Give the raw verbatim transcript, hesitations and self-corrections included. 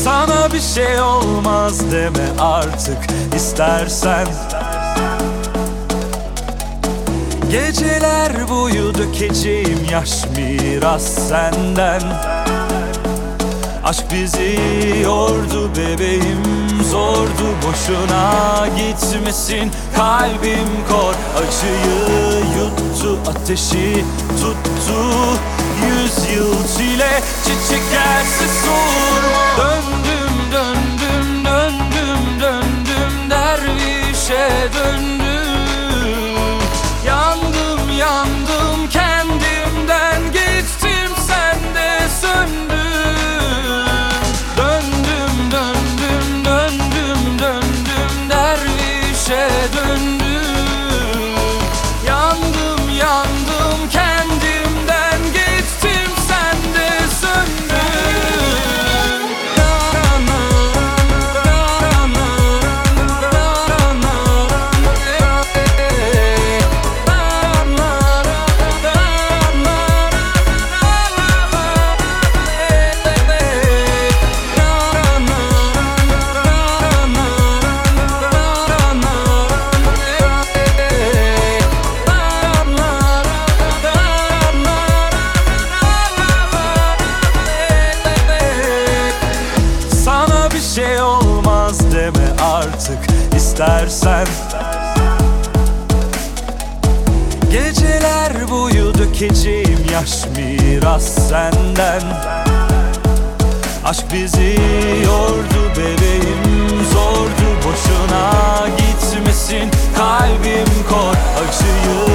Sana bir şey olmaz deme artık istersen. Geceler boyu dökeceğim yaş miras senden. Aşk bizi yordu bebeğim, zordu, boşuna gitmesin. Kalbim kor, acıyı yuttu, ateşi tuttu. Yüz yıl çile, çiçek gelse sorma. Döndüm, döndüm, döndüm, döndüm, dervişe döndüm. Yandım, yandım, kendimden geçtim, sen de söndün. Döndüm, döndüm, döndüm, döndüm, dervişe döndüm. Yandım, yandım, kendimden geçtim, sen de söndün. Şey olmaz deme artık istersen. Geceler boyu dökeceğim yaş miras senden. Aşk bizi yordu bebeğim, zordu, boşuna gitmesin. Kalbim kor, acıyı